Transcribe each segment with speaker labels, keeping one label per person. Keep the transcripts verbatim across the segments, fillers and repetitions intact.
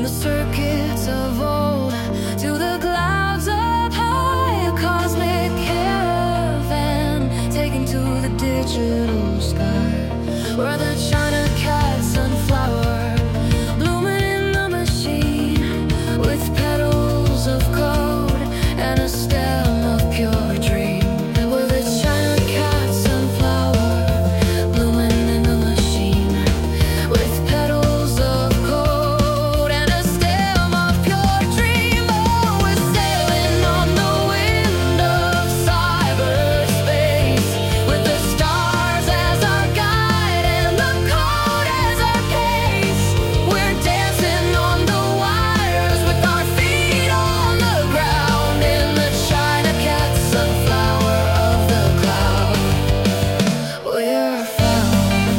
Speaker 1: the circuits of old to the clouds up high, a cosmic caravan taken to the digital sky, where the China cat sunflower blooming in the machine with petals of gold and a stem of pure dream. Where the China cat sunflower blooming in the machine with petals of gold and a stem of pure dream. Oh, we're sailing on the wind of cyberspace with the stars as our guide and the code as our pace. We're dancing on the wires with our feet on the ground in the China cat sunflower of the cloud. We're found.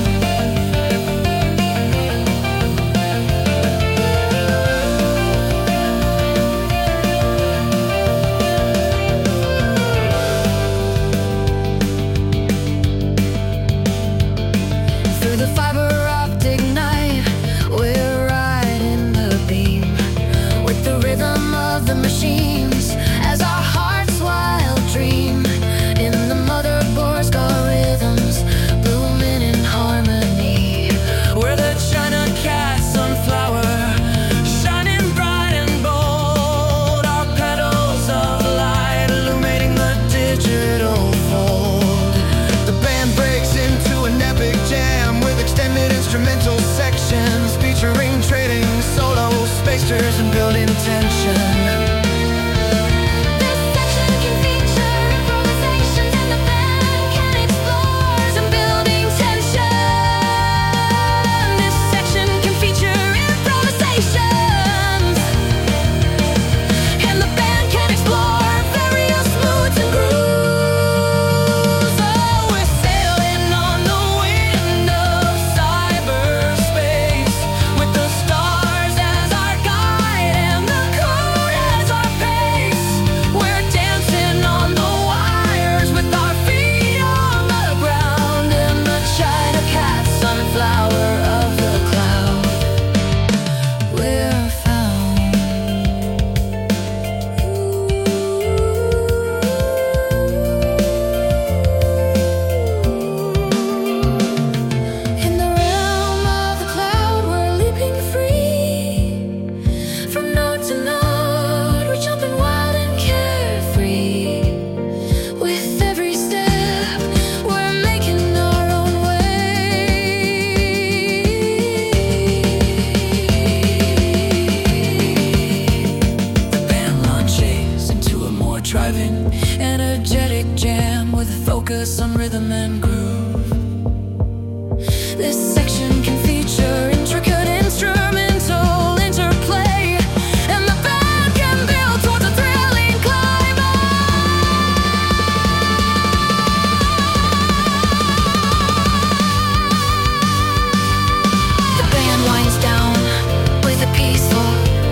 Speaker 1: Through the fiber optic night, we're riding the beam with the rhythm of the machines as our hearts wild dream. In the motherboard's got rhythms blooming in harmony. We're the China cat sunflower shining bright and bold, our petals of light illuminating the digital fold.
Speaker 2: The band breaks into an epic jam with extended instrumental sections featuring trading solos, spacers, and building tension.
Speaker 1: This section can feature improvisations and the band can explore some building tension. This section can feature improvisations and the band can explore various moods and grooves. Oh, we're sailing on the wind of cyberspace with the stars as our guide and the code as our pace. We're dancing on the wires with our feet on the ground in the China cat sunflower of the cloud. We're found. In the realm of the cloud, we're leaping free. From node to node, we're jumping wild and carefree. With every step, we're making our own way. The band launches into a more driving, energetic jam with a focus on rhythm and groove. This section can feature intricate instrumental interplay, and the band can build towards a thrilling climax. The band winds down with a peaceful,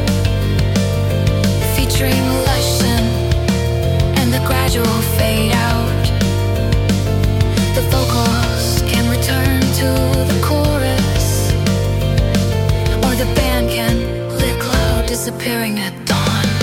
Speaker 1: featuring lush scent and the gradual fade out. The vocals can return to the chorus, or the band can lit cloud disappearing at dawn.